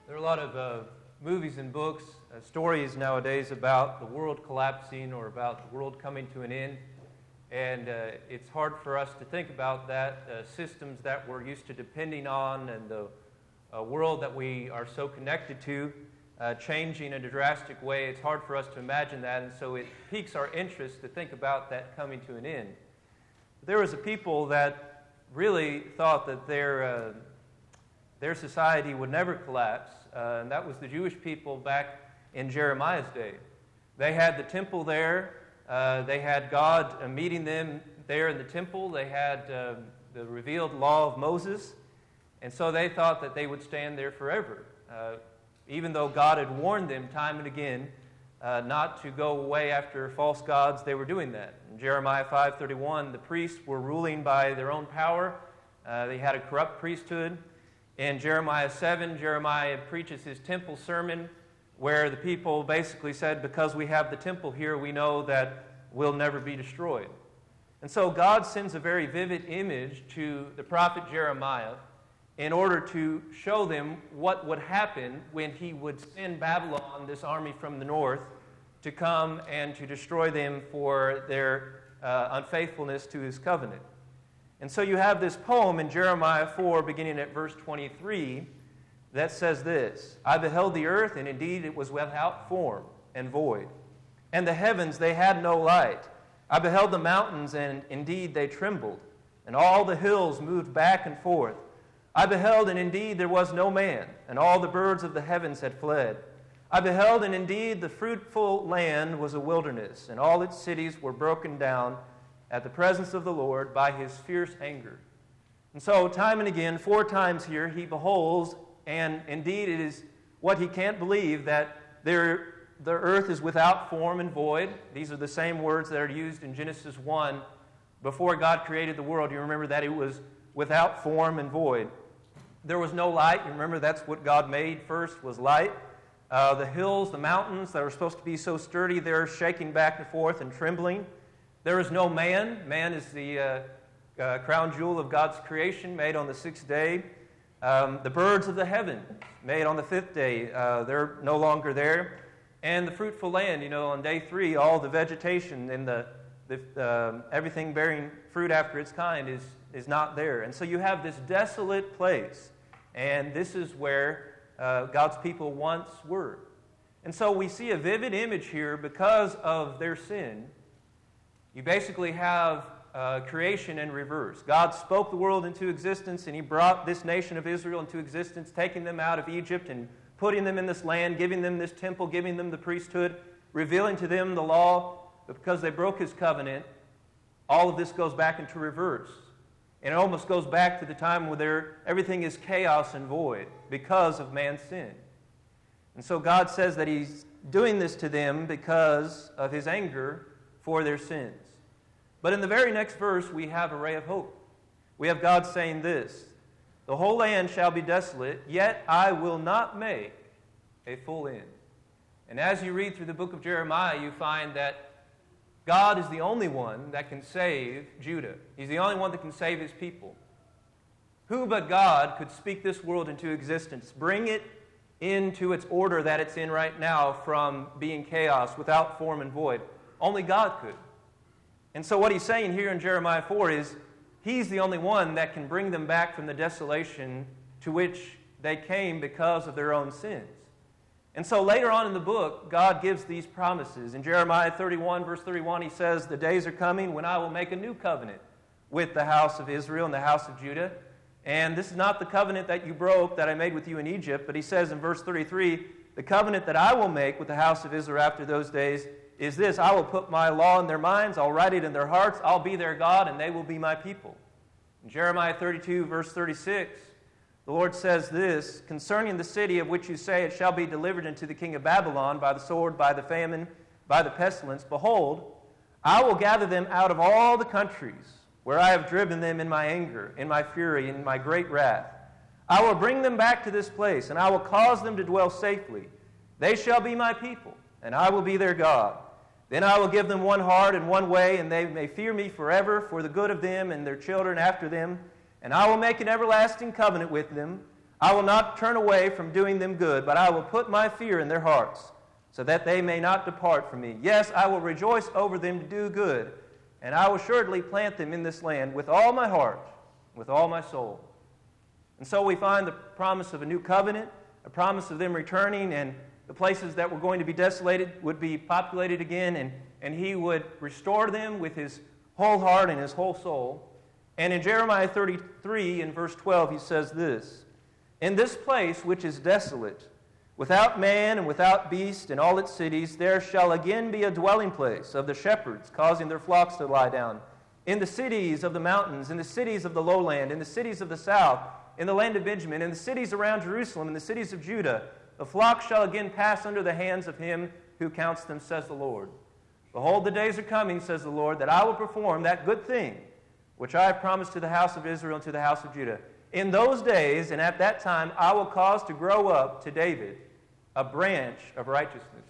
There are a lot of movies and books, stories nowadays about the world collapsing or about the world coming to an end. And it's hard for us to think about that, systems that we're used to depending on and the world that we are so connected to changing in a drastic way. It's hard for us to imagine that, and so it piques our interest to think about that coming to an end. There was a people that really thought that their society would never collapse, and that was the Jewish people back in Jeremiah's day. They had the temple there. They had God meeting them there in the temple. They had the revealed law of Moses, and so they thought that they would stand there forever, even though God had warned them time and again not to go away after false gods. They were doing that. In Jeremiah 5:31, the priests were ruling by their own power. They had a corrupt priesthood. In Jeremiah 7, Jeremiah preaches his temple sermon where the people basically said, because we have the temple here, we know that we'll never be destroyed. And so God sends a very vivid image to the prophet Jeremiah in order to show them what would happen when he would send Babylon, this army from the north, to come and to destroy them for their unfaithfulness to his covenant. And so you have this poem in Jeremiah 4, beginning at verse 23, that says this: I beheld the earth, and indeed it was without form and void. And the heavens, they had no light. I beheld the mountains, and indeed they trembled. And all the hills moved back and forth. I beheld, and indeed there was no man. And all the birds of the heavens had fled. I beheld, and indeed the fruitful land was a wilderness. And all its cities were broken down at the presence of the Lord by his fierce anger. And so time and again, 4 times here, he beholds, and indeed it is what he can't believe, that the earth is without form and void. These are the same words that are used in Genesis 1 before God created the world. You remember that it was without form and void. There was no light. You remember that's what God made first, was light. The hills, the mountains that were supposed to be so sturdy, they're shaking back and forth and trembling. There is no man. Man is the crown jewel of God's creation, made on the 6th day. The birds of the heaven, made on the 5th day, they're no longer there. And the fruitful land, on day 3, all the vegetation and the everything bearing fruit after its kind is not there. And so you have this desolate place, and this is where God's people once were. And so we see a vivid image here because of their sin. You basically have creation in reverse. God spoke the world into existence, and he brought this nation of Israel into existence, taking them out of Egypt and putting them in this land, giving them this temple, giving them the priesthood, revealing to them the law. But because they broke his covenant, all of this goes back into reverse. And it almost goes back to the time where everything is chaos and void because of man's sin. And so God says that he's doing this to them because of his anger for their sins. But in the very next verse, we have a ray of hope. We have God saying this: the whole land shall be desolate, yet I will not make a full end. And as you read through the book of Jeremiah, you find that God is the only one that can save Judah. He's the only one that can save his people. Who but God could speak this world into existence, bring it into its order that it's in right now from being chaos, without form and void? Only God could. And so what he's saying here in Jeremiah 4 is he's the only one that can bring them back from the desolation to which they came because of their own sins. And so later on in the book, God gives these promises. In Jeremiah 31, verse 31, he says, the days are coming when I will make a new covenant with the house of Israel and the house of Judah. And this is not the covenant that you broke that I made with you in Egypt, but he says in verse 33, the covenant that I will make with the house of Israel after those days is this: I will put my law in their minds, I'll write it in their hearts, I'll be their God, and they will be my people. In Jeremiah 32, verse 36, the Lord says this: concerning the city of which you say it shall be delivered into the king of Babylon by the sword, by the famine, by the pestilence, behold, I will gather them out of all the countries where I have driven them in my anger, in my fury, in my great wrath. I will bring them back to this place, and I will cause them to dwell safely. They shall be my people, and I will be their God. Then I will give them one heart and one way, and they may fear me forever for the good of them and their children after them. And I will make an everlasting covenant with them. I will not turn away from doing them good, but I will put my fear in their hearts, so that they may not depart from me. Yes, I will rejoice over them to do good, and I will assuredly plant them in this land with all my heart, with all my soul. And so we find the promise of a new covenant, a promise of them returning, and the places that were going to be desolated would be populated again, and he would restore them with his whole heart and his whole soul. And in Jeremiah 33, in verse 12, he says this, In this place which is desolate, without man and without beast in all its cities, there shall again be a dwelling place of the shepherds, causing their flocks to lie down. In the cities of the mountains, in the cities of the lowland, in the cities of the south, in the land of Benjamin, in the cities around Jerusalem, in the cities of Judah, the flock shall again pass under the hands of him who counts them, says the Lord. Behold, the days are coming, says the Lord, that I will perform that good thing which I have promised to the house of Israel and to the house of Judah. In those days and at that time I will cause to grow up to David a branch of righteousness.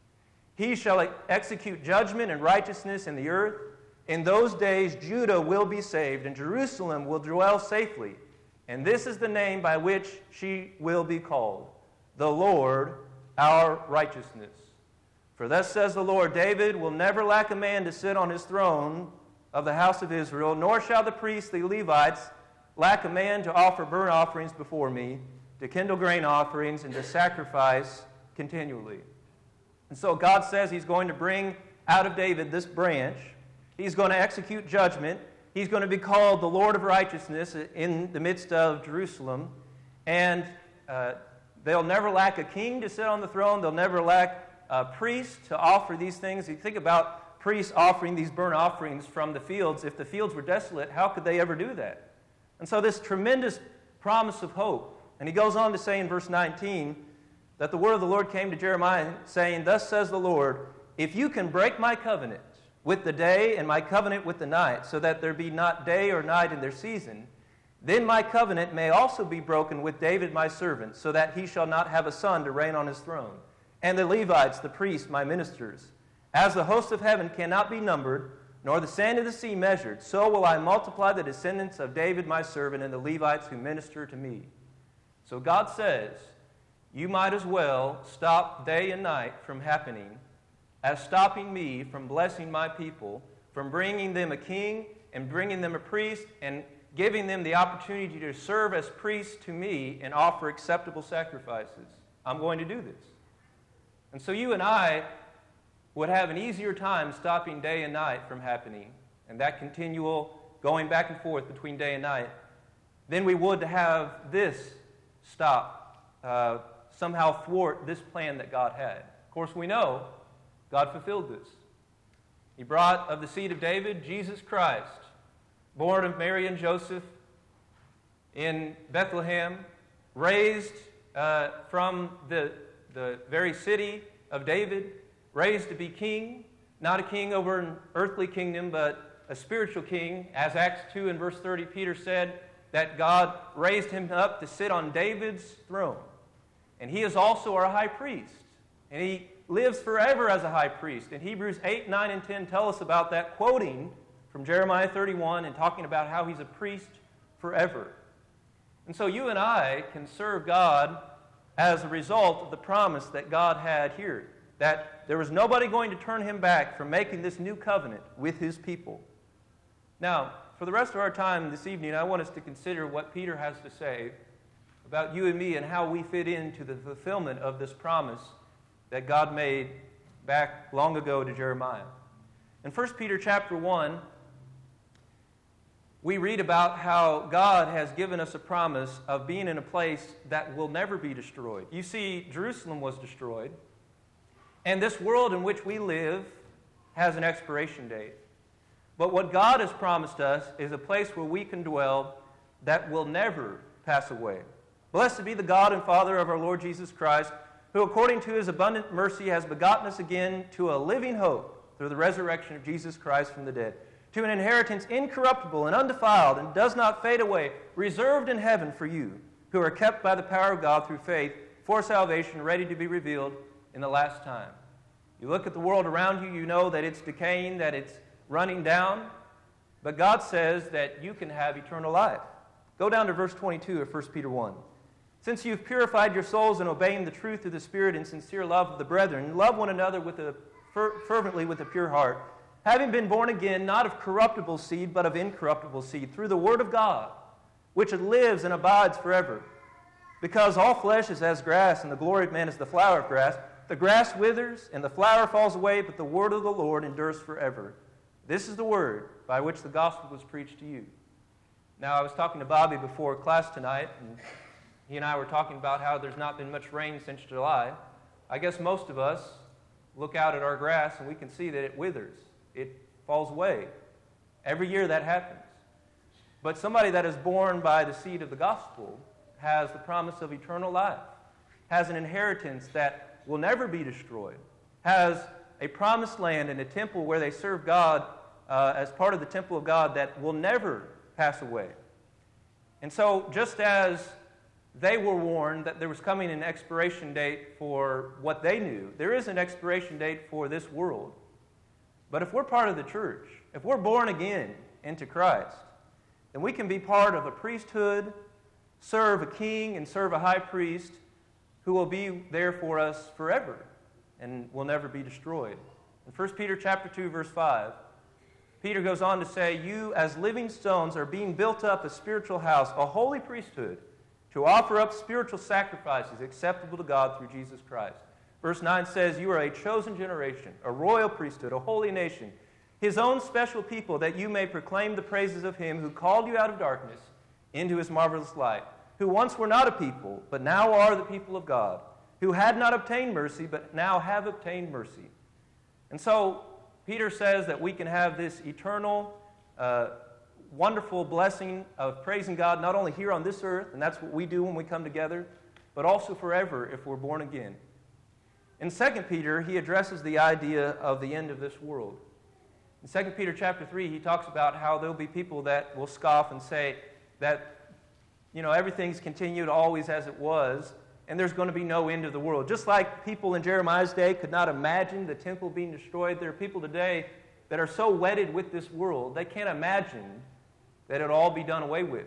He shall execute judgment and righteousness in the earth. In those days Judah will be saved, and Jerusalem will dwell safely. And this is the name by which she will be called, the Lord our righteousness. For thus says the Lord, David will never lack a man to sit on his throne of the house of Israel, nor shall the priests, the Levites, lack a man to offer burnt offerings before me, to kindle grain offerings, and to sacrifice continually. And so God says he's going to bring out of David this branch. He's going to execute judgment. He's going to be called the Lord of righteousness in the midst of Jerusalem. And they'll never lack a king to sit on the throne. They'll never lack a priest to offer these things. You think about priests offering these burnt offerings from the fields. If the fields were desolate, how could they ever do that? And so this tremendous promise of hope. And he goes on to say in verse 19 that the word of the Lord came to Jeremiah saying, Thus says the Lord, if you can break my covenant with the day and my covenant with the night, so that there be not day or night in their season, then my covenant may also be broken with David my servant, so that he shall not have a son to reign on his throne, and the Levites, the priests, my ministers. As the hosts of heaven cannot be numbered, nor the sand of the sea measured, so will I multiply the descendants of David my servant and the Levites who minister to me. So God says, you might as well stop day and night from happening as stopping me from blessing my people, from bringing them a king and bringing them a priest and giving them the opportunity to serve as priests to me and offer acceptable sacrifices. I'm going to do this. And so you and I would have an easier time stopping day and night from happening, and that continual going back and forth between day and night, than we would to have this stop, somehow thwart this plan that God had. Of course, we know God fulfilled this. He brought of the seed of David Jesus Christ, born of Mary and Joseph in Bethlehem, raised from the very city of David, raised to be king, not a king over an earthly kingdom, but a spiritual king. As Acts 2 and verse 30, Peter said that God raised him up to sit on David's throne. And he is also our high priest. And he lives forever as a high priest. And Hebrews 8, 9, and 10 tell us about that, quoting from Jeremiah 31 and talking about how he's a priest forever. And so you and I can serve God as a result of the promise that God had here, that there was nobody going to turn him back from making this new covenant with his people. Now, for the rest of our time this evening, I want us to consider what Peter has to say about you and me and how we fit into the fulfillment of this promise that God made back long ago to Jeremiah. In 1 Peter chapter 1, we read about how God has given us a promise of being in a place that will never be destroyed. You see, Jerusalem was destroyed, and this world in which we live has an expiration date. But what God has promised us is a place where we can dwell that will never pass away. Blessed be the God and Father of our Lord Jesus Christ, who according to his abundant mercy has begotten us again to a living hope through the resurrection of Jesus Christ from the dead, to an inheritance incorruptible and undefiled and does not fade away, reserved in heaven for you, who are kept by the power of God through faith for salvation, ready to be revealed in the last time. You look at the world around you, you know that it's decaying, that it's running down, but God says that you can have eternal life. Go down to verse 22 of 1 Peter 1. It Since you've purified your souls in obeying the truth of the Spirit in sincere love of the brethren, love one another fervently with a pure heart, having been born again, not of corruptible seed, but of incorruptible seed, through the word of God, which lives and abides forever. Because all flesh is as grass, and the glory of man is the flower of grass. The grass withers, and the flower falls away, but the word of the Lord endures forever. This is the word by which the gospel was preached to you. Now, I was talking to Bobby before class tonight, and he and I were talking about how there's not been much rain since July. I guess most of us look out at our grass and we can see that it withers. It falls away. Every year that happens. But somebody that is born by the seed of the gospel has the promise of eternal life, has an inheritance that will never be destroyed, has a promised land and a temple where they serve God as part of the temple of God that will never pass away. And so just as they were warned that there was coming an expiration date for what they knew, there is an expiration date for this world. But if we're part of the church, if we're born again into Christ, then we can be part of a priesthood, serve a king, and serve a high priest who will be there for us forever and will never be destroyed. In 1 Peter chapter 2, verse 5, Peter goes on to say, "You as living stones are being built up a spiritual house, a holy priesthood, to offer up spiritual sacrifices acceptable to God through Jesus Christ." Verse 9 says, "You are a chosen generation, a royal priesthood, a holy nation, His own special people, that you may proclaim the praises of Him who called you out of darkness into His marvelous light, who once were not a people, but now are the people of God, who had not obtained mercy, but now have obtained mercy." And so Peter says that we can have this eternal, wonderful blessing of praising God not only here on this earth, and that's what we do when we come together, but also forever if we're born again. In 2 Peter, he addresses the idea of the end of this world. In 2 Peter chapter 3, he talks about how there'll be people that will scoff and say that, everything's continued always as it was, and there's going to be no end of the world. Just like people in Jeremiah's day could not imagine the temple being destroyed, there are people today that are so wedded with this world, they can't imagine that it'll all be done away with.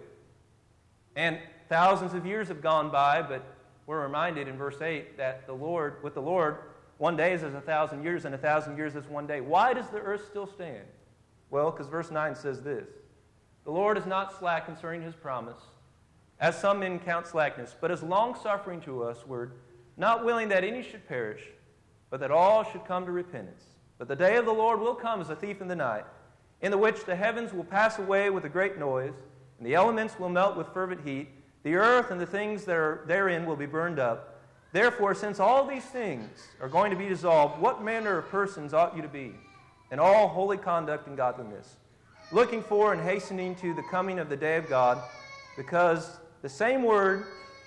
And thousands of years have gone by, but we're reminded in verse 8 that with the Lord, one day is as 1,000 years, and 1,000 years is one day. Why does the earth still stand? Well, because verse 9 says this, "The Lord is not slack concerning His promise, as some men count slackness, but is long-suffering to usward, not willing that any should perish, but that all should come to repentance. But the day of the Lord will come as a thief in the night, in the which the heavens will pass away with a great noise, and the elements will melt with fervent heat. The earth and the things that are therein will be burned up. Therefore, since all these things are going to be dissolved, what manner of persons ought you to be? In all holy conduct and godliness, looking for and hastening to the coming of the day of God, because the same word,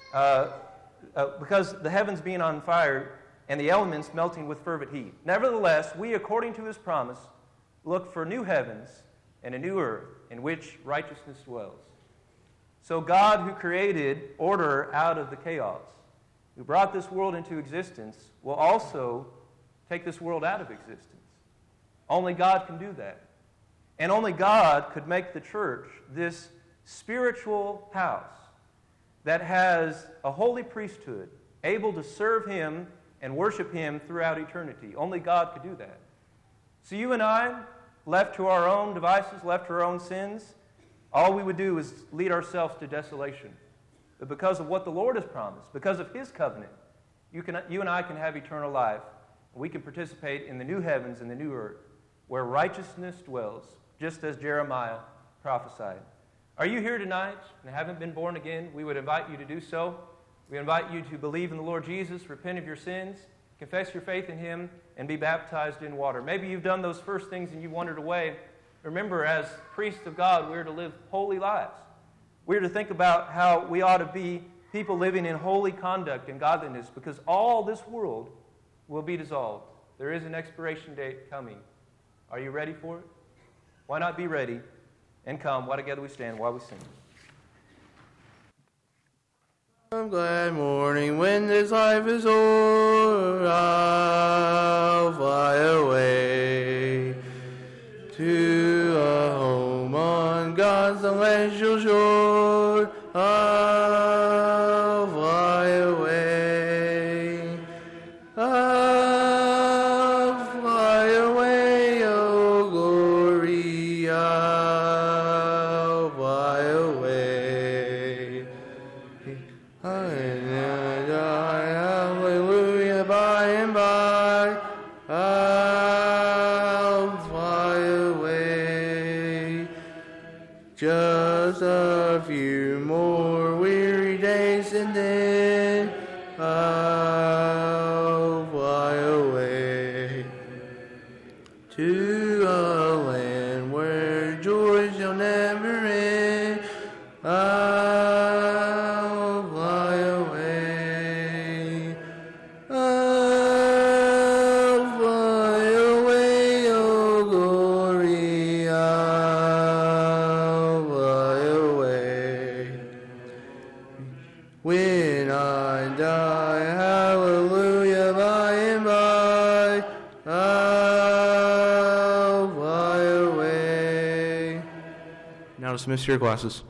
because the heavens being on fire and the elements melting with fervent heat. Nevertheless, we, according to His promise, look for new heavens and a new earth in which righteousness dwells." So God, who created order out of the chaos, who brought this world into existence, will also take this world out of existence. Only God can do that. And only God could make the church this spiritual house that has a holy priesthood, able to serve Him and worship Him throughout eternity. Only God could do that. So you and I, left to our own devices, left to our own sins, all we would do is lead ourselves to desolation. But because of what the Lord has promised, because of His covenant, you and I can have eternal life. We can participate in the new heavens and the new earth, where righteousness dwells, just as Jeremiah prophesied. Are you here tonight and haven't been born again? We would invite you to do so. We invite you to believe in the Lord Jesus, repent of your sins, confess your faith in Him, and be baptized in water. Maybe you've done those first things and you wandered away. Remember, as priests of God, we're to live holy lives. We're to think about how we ought to be people living in holy conduct and godliness, because all this world will be dissolved. There is an expiration date coming. Are you ready for it? Why not be ready and come while together we stand, while we sing. Some glad morning when this life is o'er, I'll fly away to a home on God's celestial shore. I'll fly hallelujah, by and by, I'll fly away. Now dismiss your classes.